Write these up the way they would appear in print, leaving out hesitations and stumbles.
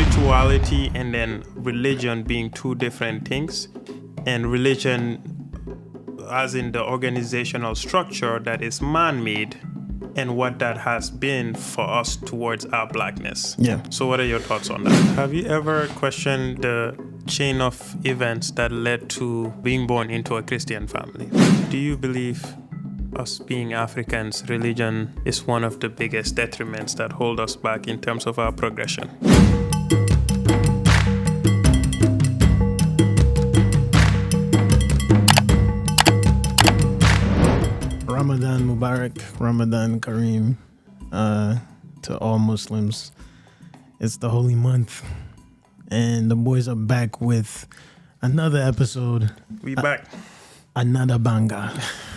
spirituality and then religion being two different things, and religion as in the organizational structure that is man-made and what that has been for us towards our blackness. Yeah. So what are your thoughts on that? Have you ever questioned the chain of events that led to being born into a Christian family? Do you believe us being Africans, religion is one of the biggest detriments that hold us back in terms of our progression? Ramadan Mubarak, Ramadan Kareem, to all Muslims. It's the holy month, and the boys are back with another episode. We back. Another banger.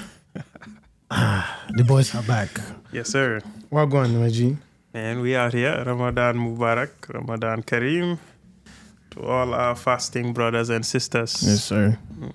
The boys are back. Yes, sir. Well going, Reggie. And we are here. Ramadan Mubarak, Ramadan Kareem, to all our fasting brothers and sisters. Yes, sir.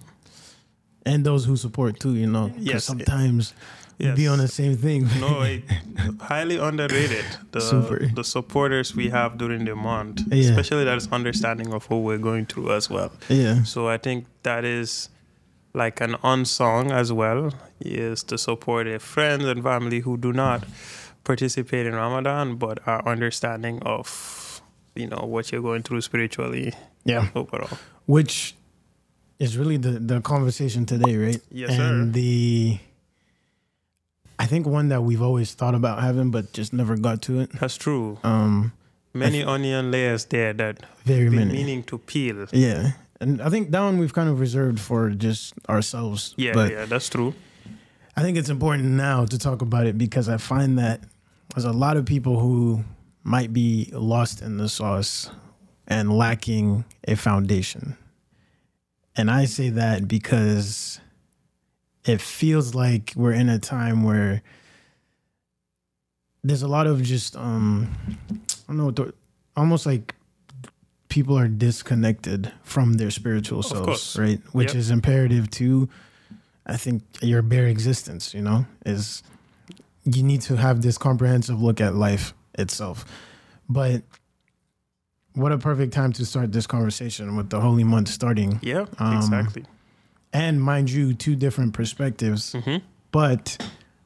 And those who support too, you know. Yes. Sometimes we be on the same thing. No, highly underrated. Super. The supporters we have during the month, Yeah. especially that is understanding of what we're going through as well. Yeah. So I think that is like an unsung as well, is to support their friends and family who do not participate in Ramadan, but are understanding of, you know, what you're going through spiritually. Yeah. Overall. Which is really the conversation today, right? Yes, and sir. I think one that we've always thought about having, but just never got to it. That's true. Um, Many onion layers there that Very been many. meaning to peel. Yeah. And I think that one we've kind of reserved for just ourselves. Yeah, but yeah, that's true. I think it's important now to talk about it because I find that there's a lot of people who might be lost in the sauce and lacking a foundation. And I say that because it feels like we're in a time where there's a lot of just, I don't know, almost like people are disconnected from their spiritual selves, right? Which is imperative to, I think, your bare existence, you know, is you need to have this comprehensive look at life itself. But what a perfect time to start this conversation with the holy month starting. Yeah, exactly. And mind you, two different perspectives, but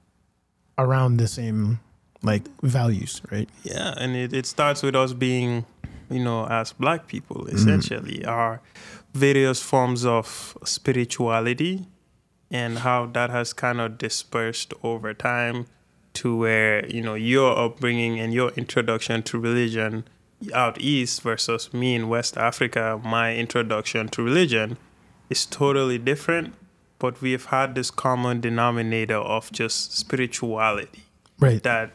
around the same like values, right? Yeah, and it starts with us being, you know, as black people, essentially, our various forms of spirituality and how that has kind of dispersed over time to where, you know, your upbringing and your introduction to religion out east versus me in West Africa, my introduction to religion is totally different, but we've had this common denominator of just spirituality. Right. That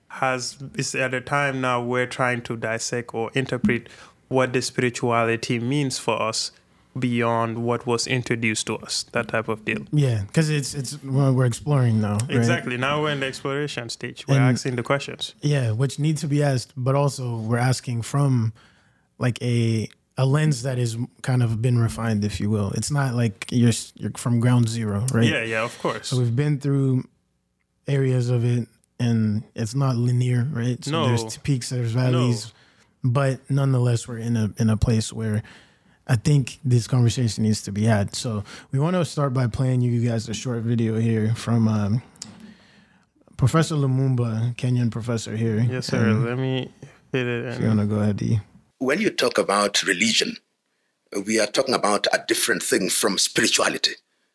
is at a time now we're trying to dissect or interpret what the spirituality means for us beyond what was introduced to us, that type of deal. Yeah, because it's well, we're exploring now. Right? Exactly. Now we're in the exploration stage. We're asking the questions. Yeah, which need to be asked, but also we're asking from like a lens that is kind of been refined, if you will. It's not like you're from ground zero, right? Yeah, of course. So we've been through areas of it, and it's not linear, right? So No. there's peaks, there's valleys, but nonetheless, we're in a place where I think this conversation needs to be had. So we want to start by playing you guys a short video here from Professor Lumumba, Kenyan professor here. Yes, sir. Let me hit it. If you want to go ahead, D. When you talk about religion, we are talking about a different thing from spirituality.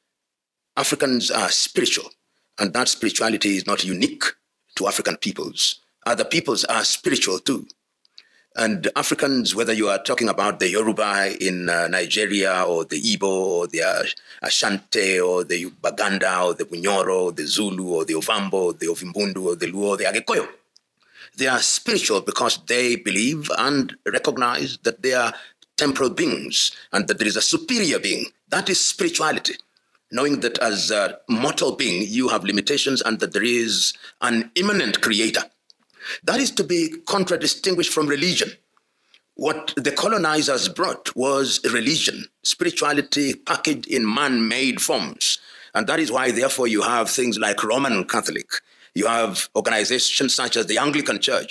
Africans are spiritual, and that spirituality is not unique to African peoples. Other peoples are spiritual too. And Africans, whether you are talking about the Yoruba in Nigeria, or the Igbo, or the Ashanti, or the Baganda, or the Bunyoro, or the Zulu, or the Ovambo, or the Ovimbundu, or the Luo, or the Agekoyo, they are spiritual because they believe and recognize that they are temporal beings and that there is a superior being. That is spirituality. Knowing that as a mortal being, you have limitations and that there is an immanent creator. That is to be contradistinguished from religion. What the colonizers brought was religion, spirituality packaged in man-made forms. And that is why, therefore, you have things like Roman Catholic. You have organizations such as the Anglican Church.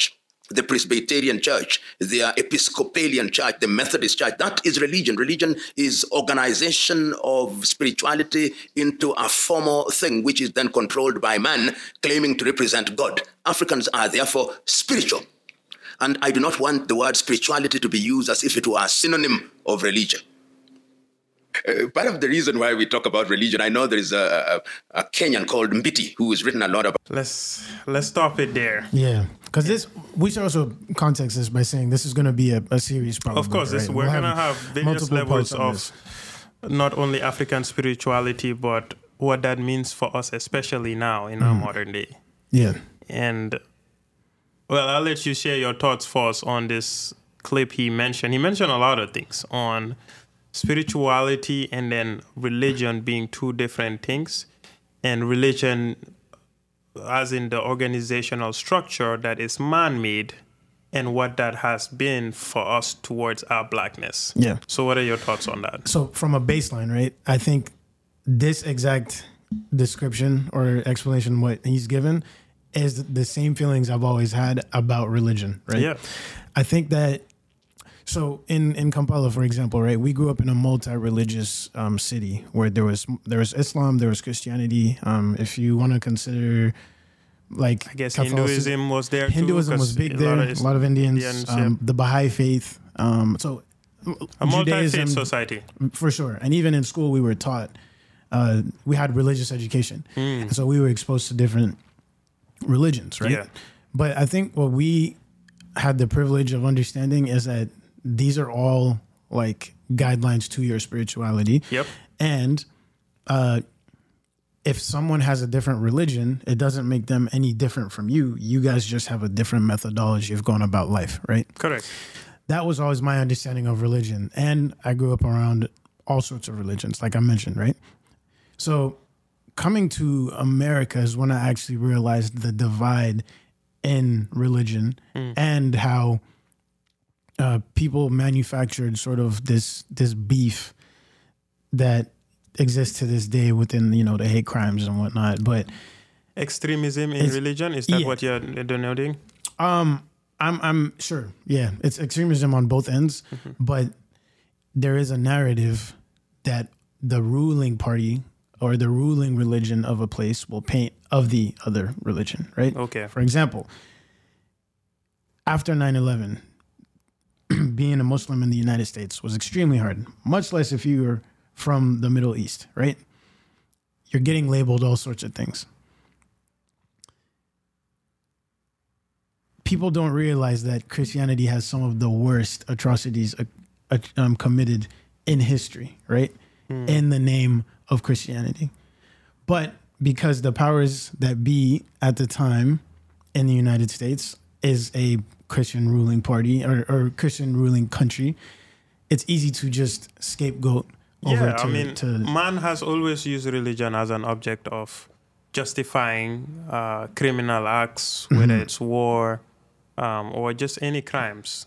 the Presbyterian Church, the Episcopalian Church, the Methodist Church. That is religion. Religion is organization of spirituality into a formal thing, which is then controlled by man, claiming to represent God. Africans are therefore spiritual. And I do not want the word spirituality to be used as if it were a synonym of religion. Part of the reason why we talk about religion, I know there is a Kenyan called Mbiti who has written a lot about. Let's stop it there. Yeah, because we should also context this by saying this is going to be a series, probably. Of course, right? we're going to have various levels of not only African spirituality, but what that means for us, especially now in our modern day. Yeah. And, well, I'll let you share your thoughts first on this clip he mentioned. He mentioned a lot of things on spirituality and then religion being two different things, and religion as in the organizational structure that is man-made and what that has been for us towards our blackness. Yeah. So what are your thoughts on that? So from a baseline, right, I think this exact description or explanation what he's given is the same feelings I've always had about religion, right? Yeah. I think that so in Kampala, for example, right, we grew up in a multi-religious city where there was Islam, there was Christianity. If you want to consider, like, I guess Hinduism was there. Hinduism was big there. A lot of Indians. The Baha'i faith. So a multi-faith society for sure. And even in school, we were taught. We had religious education, and so we were exposed to different religions, right? Yeah. But I think what we had the privilege of understanding is that these are all like guidelines to your spirituality. Yep. And if someone has a different religion, it doesn't make them any different from you. You guys just have a different methodology of going about life, right? Correct. That was always my understanding of religion. And I grew up around all sorts of religions, like I mentioned, right? So coming to America is when I actually realized the divide in religion and how people manufactured sort of this beef that exists to this day within, the hate crimes and whatnot. But extremism in religion, is that what you're denoting? I'm sure. Yeah, it's extremism on both ends, but there is a narrative that the ruling party or the ruling religion of a place will paint of the other religion, right? Okay. For example, after 9/11, being a Muslim in the United States was extremely hard, much less if you were from the Middle East, right? You're getting labeled all sorts of things. People don't realize that Christianity has some of the worst atrocities committed in history, right? In the name of Christianity. But because the powers that be at the time in the United States is a Christian ruling party or Christian ruling country, it's easy to just scapegoat over man has always used religion as an object of justifying criminal acts, whether it's war or just any crimes.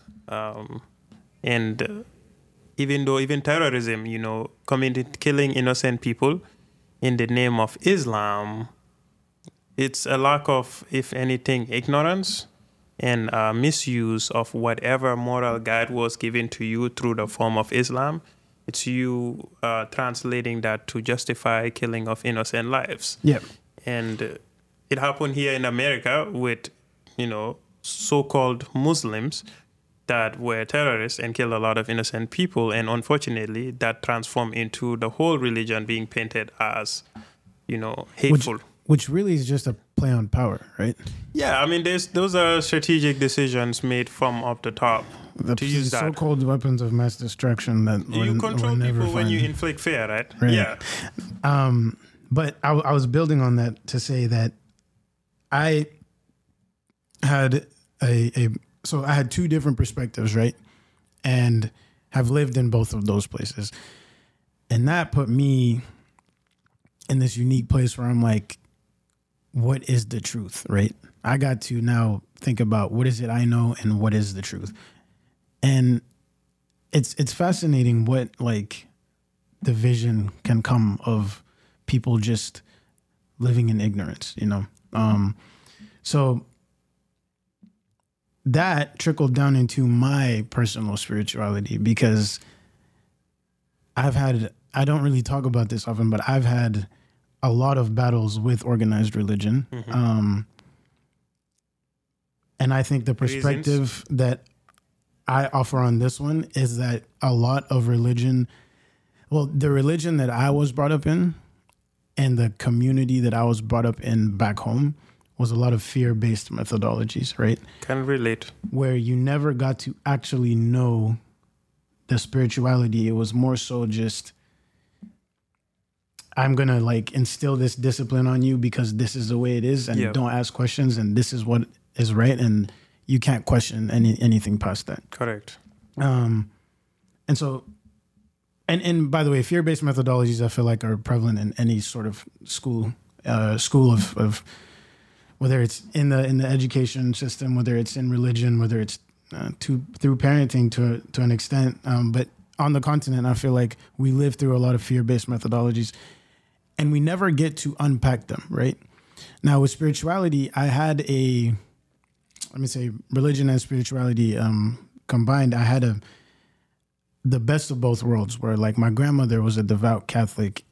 And even terrorism, killing innocent people in the name of Islam, it's a lack of, if anything, ignorance and misuse of whatever moral guide was given to you through the form of Islam. It's you translating that to justify killing of innocent lives. Yeah. And it happened here in America with, so-called Muslims that were terrorists and killed a lot of innocent people. And unfortunately, that transformed into the whole religion being painted as, hateful. Which really is just a play on power, right? Yeah, those are strategic decisions made from up the top to use that. So-called weapons of mass destruction that you control people when you inflict fear, right? Yeah. But I was building on that to say that I had so I had two different perspectives, right? And have lived in both of those places. And that put me in this unique place where I'm like, what is the truth, right? I got to now think about what is it I know and what is the truth. And it's fascinating what like the vision can come of people just living in ignorance, So that trickled down into my personal spirituality, because I don't really talk about this often, but I've had a lot of battles with organized religion. And I think the perspective that I offer on this one is that a lot of religion, well, the religion that I was brought up in and the community that I was brought up in back home was a lot of fear-based methodologies, right? Can relate. Where you never got to actually know the spirituality. It was more so just, I'm going to like instill this discipline on you because this is the way it is, and don't ask questions, and this is what is right, and you can't question anything past that. Correct. And so, and by the way, fear-based methodologies I feel like are prevalent in any sort of school of whether it's in the education system, whether it's in religion, whether it's through parenting to an extent. But on the continent, I feel like we live through a lot of fear-based methodologies, and we never get to unpack them, right? Now, with spirituality, I had religion and spirituality combined. I had the best of both worlds, where like my grandmother was a devout Catholic,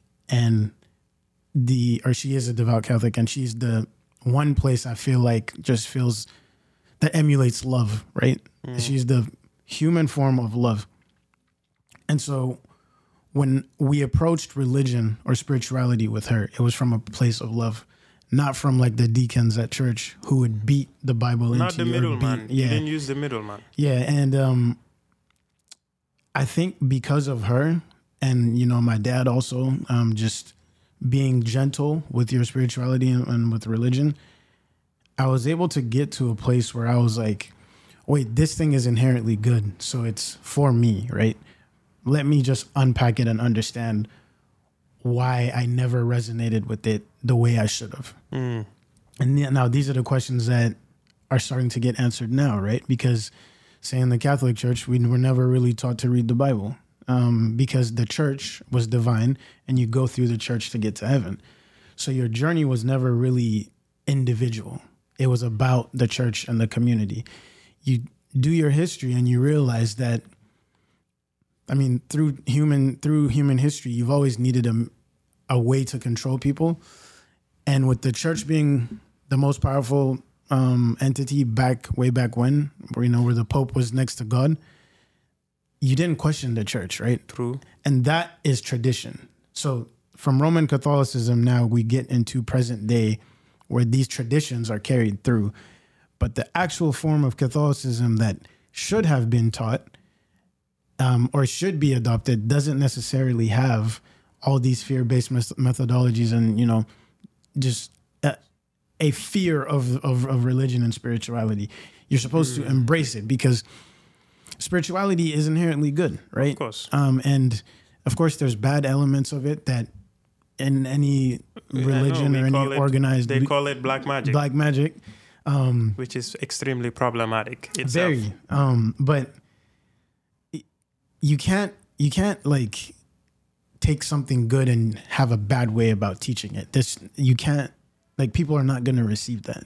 she is a devout Catholic, and she's the one place I feel like that emulates love, right? She's the human form of love. And so when we approached religion or spirituality with her, it was from a place of love, not from like the deacons at church who would beat the Bible not into the you. Middleman. You didn't use the middleman. Yeah, and I think because of her and, my dad also, just being gentle with your spirituality and with religion, I was able to get to a place where I was like, wait, this thing is inherently good, so it's for me, right? Let me just unpack it and understand why I never resonated with it the way I should have. And now these are the questions that are starting to get answered now, right? Because say in the Catholic Church, we were never really taught to read the Bible. Because the church was divine and you go through the church to get to heaven. So your journey was never really individual. It was about the church and the community. You do your history and you realize that, through human history, you've always needed a way to control people. And with the church being the most powerful entity way back when, where the Pope was next to God, you didn't question the church, right? True. And that is tradition. So from Roman Catholicism, now we get into present day where these traditions are carried through. But the actual form of Catholicism that should have been taught or should be adopted doesn't necessarily have all these fear-based methodologies and, just a fear of religion and spirituality. You're supposed to embrace it because spirituality is inherently good, right? Of course. And of course, there's bad elements of it that in any religion or any organized... They call it black magic. Black magic. Which is extremely problematic itself. Very. But you can't like take something good and have a bad way about teaching it. You can't, like, people are not going to receive that,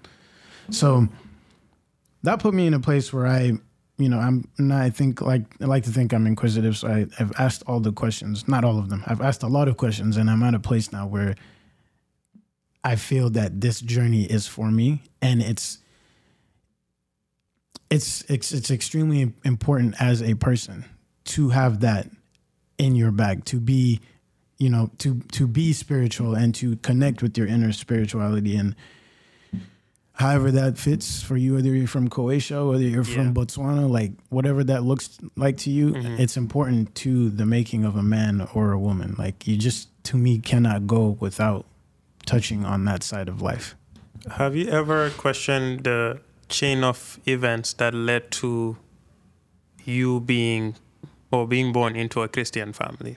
So that put me in a place where I like to think I'm inquisitive. So I've asked all the questions, not all of them. I've asked a lot of questions, and I'm at a place now where I feel that this journey is for me, and it's extremely important as a person to have that in your bag, to be, to be spiritual and to connect with your inner spirituality. And however that fits for you, whether you're from Croatia, whether you're from Botswana, like whatever that looks like to you, it's important to the making of a man or a woman. Like, you just, to me, cannot go without touching on that side of life. Have you ever questioned the chain of events that led to you being born into a Christian family?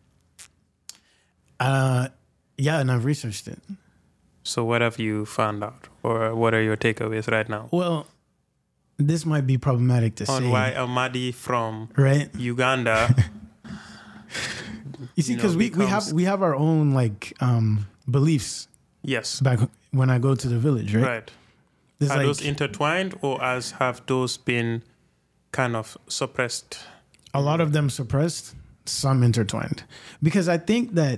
Yeah, and I've researched it. So what have you found out, or what are your takeaways right now? Well, this might be problematic to say. On why Amadi from Uganda. You see, because we have our own beliefs. Yes. Back when I go to the village, right? Right. Are those intertwined, or have those been kind of suppressed? A lot of them suppressed, some intertwined. Because I think that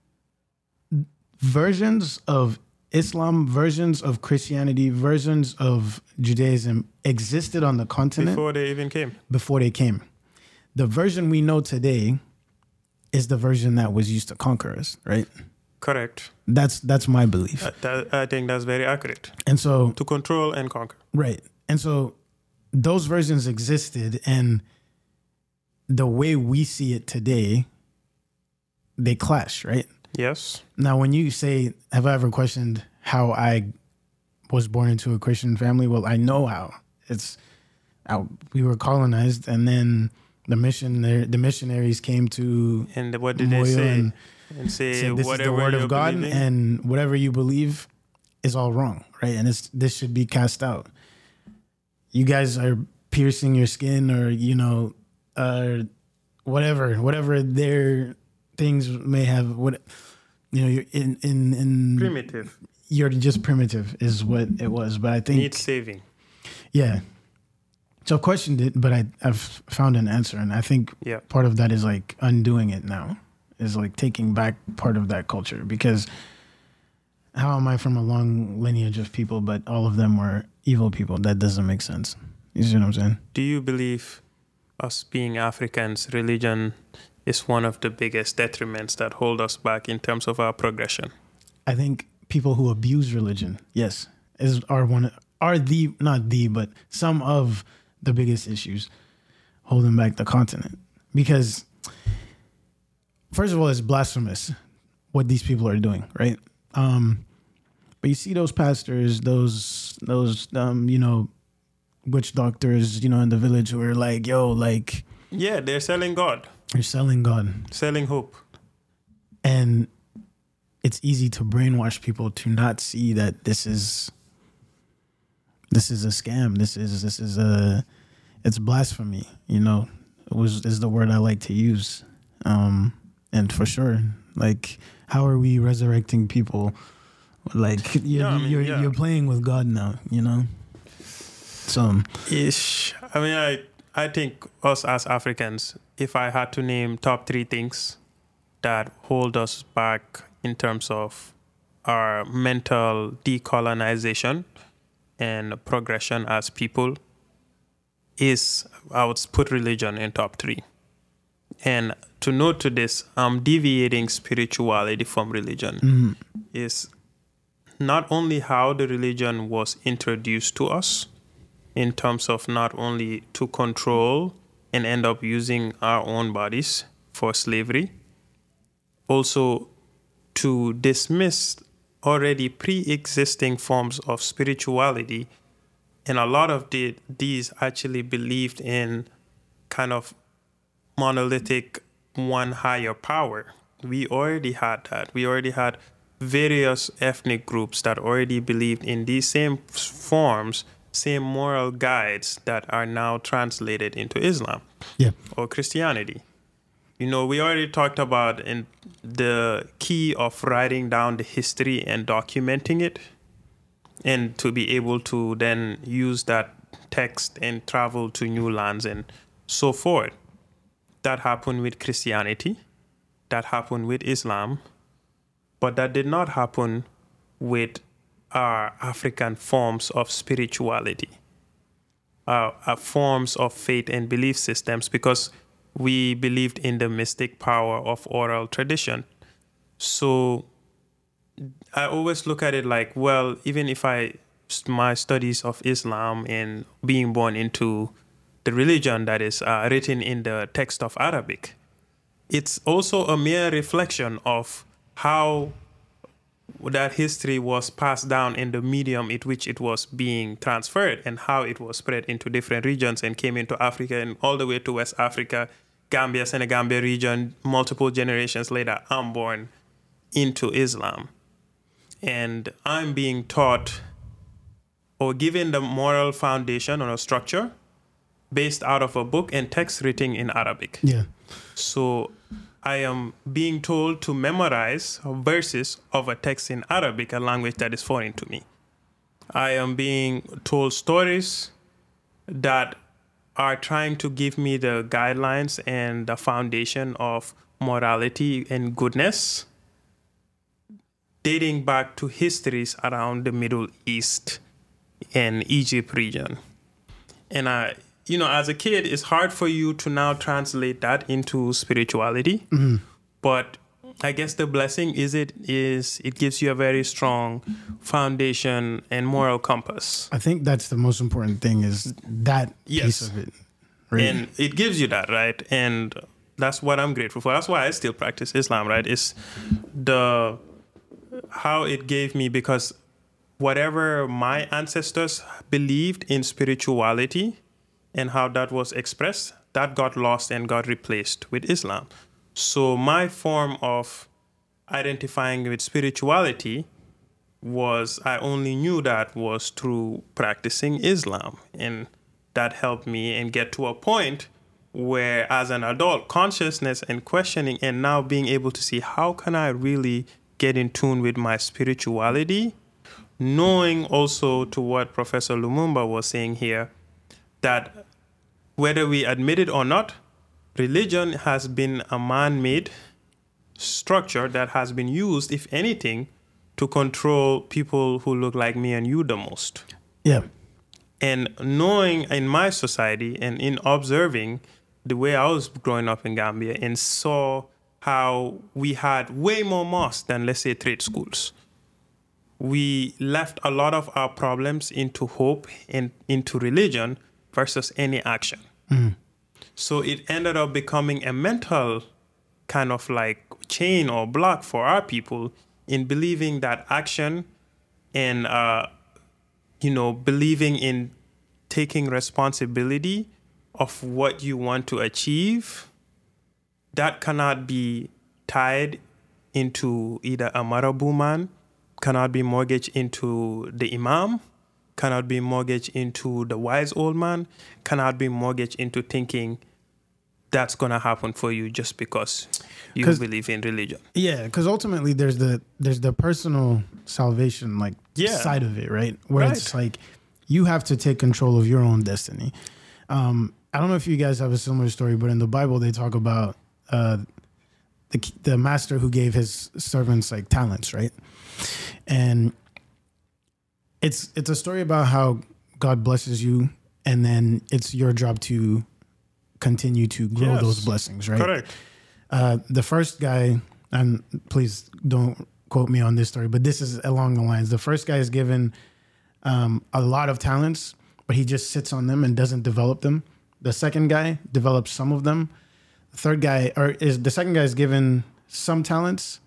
versions of Islam, versions of Christianity, versions of Judaism existed on the continent before they even came. Before they came. The version we know today is the version that was used to conquer us, right? Correct. That's my belief. I think that's very accurate. And so to control and conquer. Right. And so those versions existed, and the way we see it today, they clash, right? Yes. Now, when you say, have I ever questioned how I was born into a Christian family? Well, I know how. We were colonized, and then the missionaries came to, and what did they say? And say this is the word of God, believing, and whatever you believe is all wrong, right? And this should be cast out. You guys are piercing your skin, or whatever their things may have. You're in primitive. You're just primitive is what it was. But I think needs saving. Yeah. So I questioned it, but I've found an answer, and I think part of that is like undoing it now. Is like taking back part of that culture, because how am I from a long lineage of people, but all of them were evil people? That doesn't make sense. You see what I'm saying? Do you believe us being Africans, religion is one of the biggest detriments that hold us back in terms of our progression? I think people who abuse religion, yes, but some of the biggest issues holding back the continent. Because first of all, it's blasphemous what these people are doing, right? But you see those pastors, those witch doctors, in the village who are like, yeah, they're selling God. They're selling God. Selling hope. And it's easy to brainwash people to not see that this is a scam. It's blasphemy, is the word I like to use. And for sure, like, how are we resurrecting people? Like, you're playing with God now, So, ish. I mean, I think us as Africans, if I had to name top 3 things that hold us back in terms of our mental decolonization and progression as people, I would put religion in top 3. And to note to this, deviating spirituality from religion is not only how the religion was introduced to us in terms of not only to control and end up using our own bodies for slavery, also to dismiss already pre-existing forms of spirituality. And a lot of these actually believed in kind of monolithic one higher power. We already had that. We already had various ethnic groups that already believed in these same forms, same moral guides that are now translated into Islam or Christianity. We already talked about in the key of writing down the history and documenting it, and to be able to then use that text and travel to new lands and so forth. That happened with Christianity, that happened with Islam, but that did not happen with our African forms of spirituality, our forms of faith and belief systems, because we believed in the mystic power of oral tradition. So I always look at it like, well, even if my studies of Islam and being born into the religion that is written in the text of Arabic, it's also a mere reflection of how that history was passed down in the medium in which it was being transferred, and how it was spread into different regions and came into Africa and all the way to West Africa, Gambia, Senegambia region. Multiple generations later, I'm born into Islam. And I'm being taught or given the moral foundation or a structure based out of a book and text written in Arabic. Yeah. So I am being told to memorize verses of a text in Arabic, a language that is foreign to me. I am being told stories that are trying to give me the guidelines and the foundation of morality and goodness, dating back to histories around the Middle East and Egypt region. And as a kid, it's hard for you to now translate that into spirituality. Mm-hmm. But I guess the blessing is it gives you a very strong foundation and moral compass. I think that's the most important thing is that piece of it. Right? And it gives you that, right? And that's what I'm grateful for. That's why I still practice Islam, right? It's how it gave me, because whatever my ancestors believed in spirituality and how that was expressed, that got lost and got replaced with Islam. So my form of identifying with spirituality I only knew that was through practicing Islam. And that helped me and get to a point where, as an adult, consciousness and questioning and now being able to see how can I really get in tune with my spirituality, knowing also to what Professor Lumumba was saying here, that whether we admit it or not, religion has been a man-made structure that has been used, if anything, to control people who look like me and you the most. Yeah. And knowing in my society and in observing the way I was growing up in Gambia and saw how we had way more mosques than, let's say, trade schools. We left a lot of our problems into hope and into religion versus any action. Mm. So it ended up becoming a mental kind of like chain or block for our people in believing that action and, believing in taking responsibility of what you want to achieve, that cannot be tied into either a Marabu man, cannot be mortgaged into the imam, cannot be mortgaged into the wise old man, cannot be mortgaged into thinking that's going to happen for you just because you believe in religion. Yeah, because ultimately there's the personal salvation side of it, right? Where it's like you have to take control of your own destiny. I don't know if you guys have a similar story, but in the Bible they talk about the master who gave his servants like talents, right? And it's a story about how God blesses you, and then it's your job to continue to grow those blessings, right? Correct. The first guy, and please don't quote me on this story, but this is along the lines. The first guy is given a lot of talents, but he just sits on them and doesn't develop them. The second guy develops some of them. The second guy is given some talents,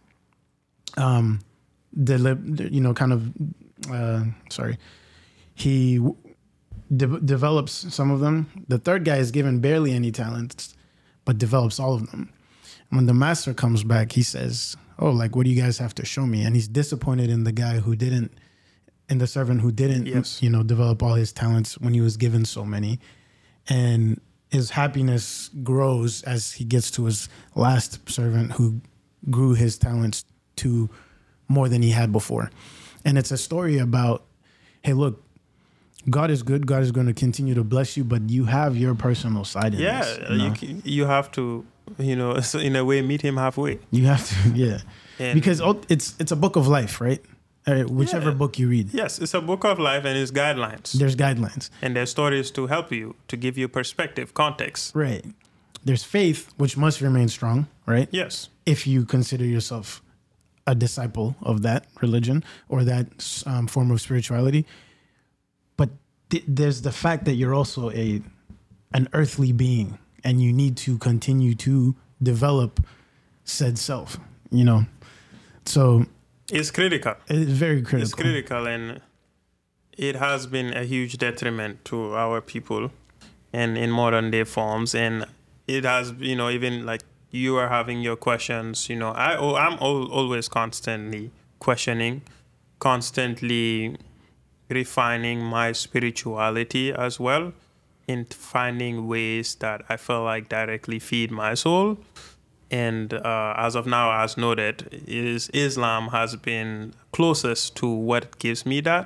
he develops some of them. The third guy is given barely any talents, but develops all of them. When the master comes back, he says, "Oh, what do you guys have to show me?" And he's disappointed in the guy who didn't, in the servant who didn't, develop all his talents when he was given so many. And his happiness grows as he gets to his last servant who grew his talents to more than he had before. And it's a story about, hey, look, God is good. God is going to continue to bless you, but you have your personal side in this. You have to, so in a way, meet him halfway. You have to, yeah. Because it's a book of life, right? Whichever book you read. Yes, it's a book of life and it's guidelines. There's guidelines. And there's stories to help you, to give you perspective, context. Right. There's faith, which must remain strong, right? Yes. If you consider yourself a disciple of that religion or that form of spirituality. But there's the fact that you're also an earthly being and you need to continue to develop said self, So it's critical. It's very critical. It's critical, and it has been a huge detriment to our people and in modern day forms. And it has, even like you are having your questions, I'm always constantly questioning, constantly refining my spirituality as well, in finding ways that I feel like directly feed my soul. And as of now, as noted, Islam has been closest to what gives me that,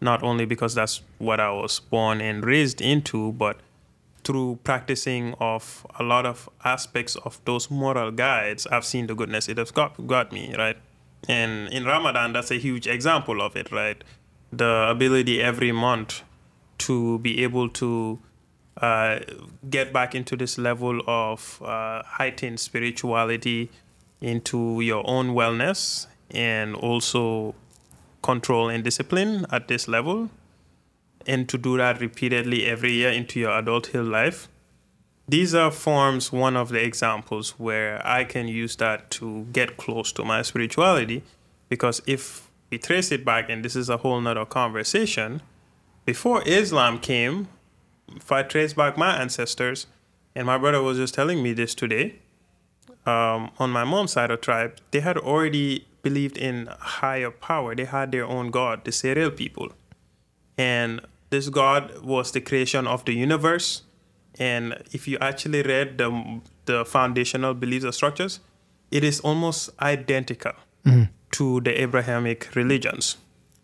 not only because that's what I was born and raised into, but through practicing of a lot of aspects of those moral guides, I've seen the goodness it has got me, right? And in Ramadan, that's a huge example of it, right? The ability every month to be able to get back into this level of heightened spirituality, into your own wellness, and also control and discipline at this level, and to do that repeatedly every year into your adulthood life. These are forms, one of the examples where I can use that to get close to my spirituality, because if we trace it back, and this is a whole nother conversation, before Islam came, if I trace back my ancestors, and my brother was just telling me this today, on my mom's side of tribe, they had already believed in higher power. They had their own God, the Serel people. And this God was the creation of the universe. And if you actually read the foundational beliefs and structures, it is almost identical to the Abrahamic religions.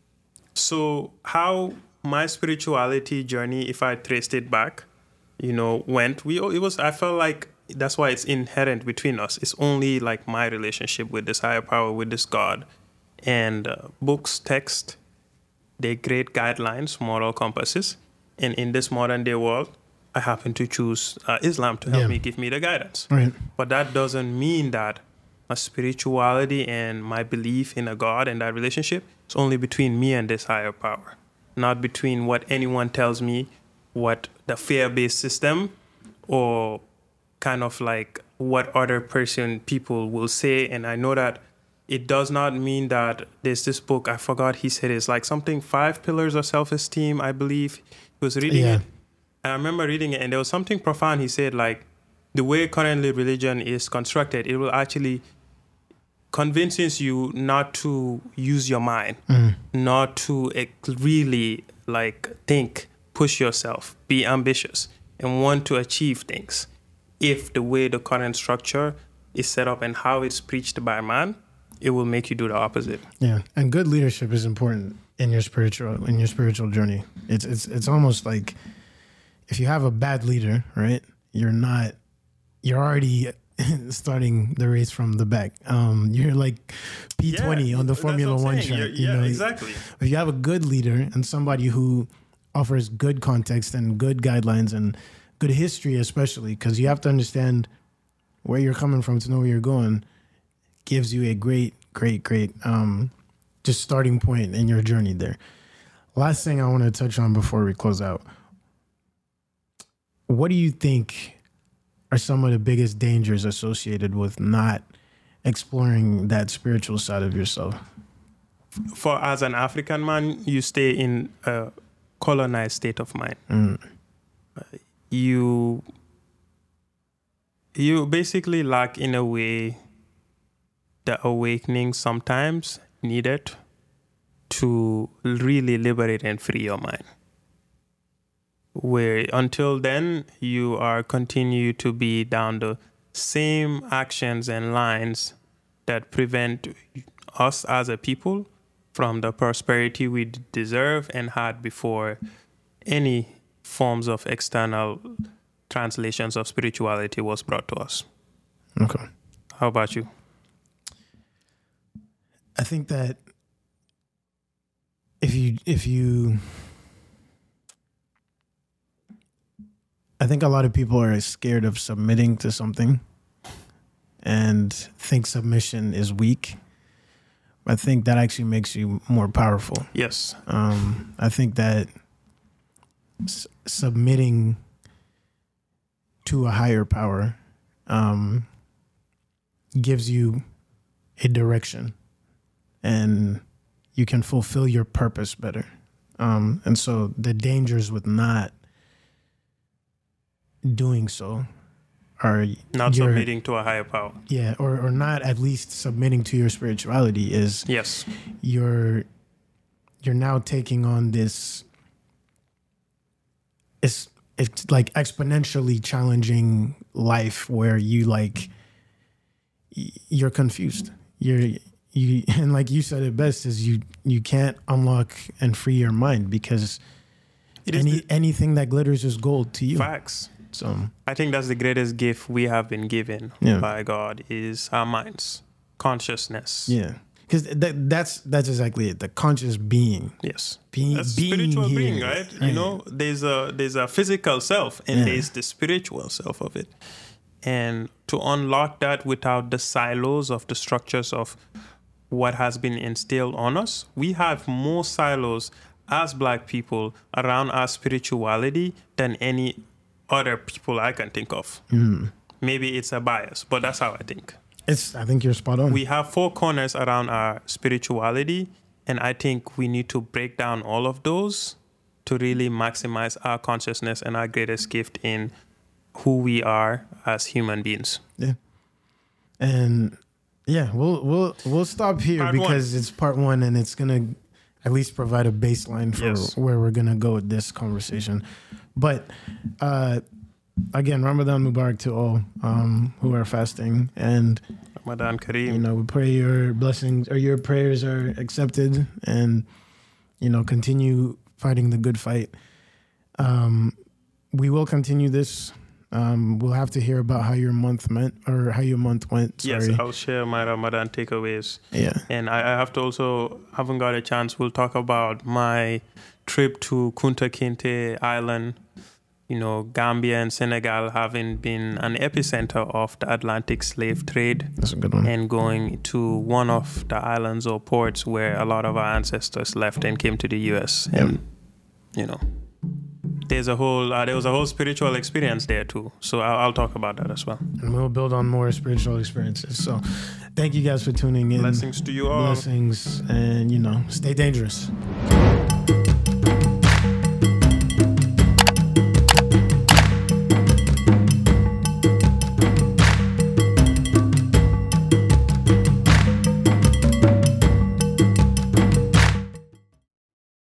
So how my spirituality journey, if I traced it back, went, I felt like that's why it's inherent between us. It's only like my relationship with this higher power, with this God. And books, text, they're great guidelines, moral compasses. And in this modern day world, I happen to choose Islam to help me, give me the guidance. Right. But that doesn't mean that my spirituality and my belief in a God and that relationship is only between me and this higher power, not between what anyone tells me, what the fear-based system, or kind of like what other people will say. And I know that it does not mean that there's this book, I forgot he said it's like something 5 Pillars of Self-Esteem, I believe. He was reading it. And I remember reading it, and there was something profound. He said, like, the way currently religion is constructed, it will actually convinces you not to use your mind, not to really like think, push yourself, be ambitious, and want to achieve things. If the way the current structure is set up and how it's preached by man, it will make you do the opposite. Yeah, and good leadership is important in your spiritual journey. It's almost like if you have a bad leader, right? You're already starting the race from the back. You're like P20 on the Formula One track. Exactly. If you have a good leader and somebody who offers good context and good guidelines and good history, especially because you have to understand where you're coming from to know where you're going, gives you a great just starting point in your journey there. Last thing I want to touch on before we close out. What do you think are some of the biggest dangers associated with not exploring that spiritual side of yourself? As an African man, you stay in a colonized state of mind. You basically lack, in a way, the awakening sometimes needed to really liberate and free your mind. Where until then, you are continue to be down the same actions and lines that prevent us as a people from the prosperity we deserve and had before any forms of external translations of spirituality was brought to us. Okay. How about you? I think that I think a lot of people are scared of submitting to something and think submission is weak. I think that actually makes you more powerful. Yes. I think that submitting to a higher power gives you a direction and you can fulfill your purpose better. And so the dangers with not doing so are not submitting to a higher power. Yeah, or not at least submitting to your spirituality is yes. You're now taking on this. It's like exponentially challenging life where you're confused. and like you said it best, is you can't unlock and free your mind, because anything that glitters is gold to you. Facts. So I think that's the greatest gift we have been given by God, is our minds, consciousness. Yeah. Because that's exactly it. The conscious being. Yes. Being spiritual here. being, right? You know, there's a physical self, and there's the spiritual self of it. And to unlock that without the silos of the structures of what has been instilled on us, we have more silos as Black people around our spirituality than any other people I can think of. Maybe it's a bias, but that's how I think. I think you're spot on. We have 4 corners around our spirituality, and I think we need to break down all of those to really maximize our consciousness and our greatest gift in who we are as human beings. Yeah. And yeah, we'll stop here because it's part 1, and it's gonna at least provide a baseline for where we're gonna go with this conversation. But again, Ramadan Mubarak to all who are fasting, and Ramadan Kareem. You know, we pray your blessings or your prayers are accepted, and you know, continue fighting the good fight. We will continue this. We'll have to hear about how your month went. Sorry. Yes, I'll share my Ramadan takeaways. Yeah, and I have to also, haven't got a chance, we'll talk about my trip to Kunta Kinte Island. You know, Gambia and Senegal having been an epicenter of the Atlantic slave trade. That's a good one. And going to one of the islands or ports where a lot of our ancestors left and came to the U.S. And, you know, there was a whole spiritual experience there too. So I'll talk about that as well. And we'll build on more spiritual experiences. So thank you guys for tuning in. Blessings to you all. Blessings, and, you know, stay dangerous.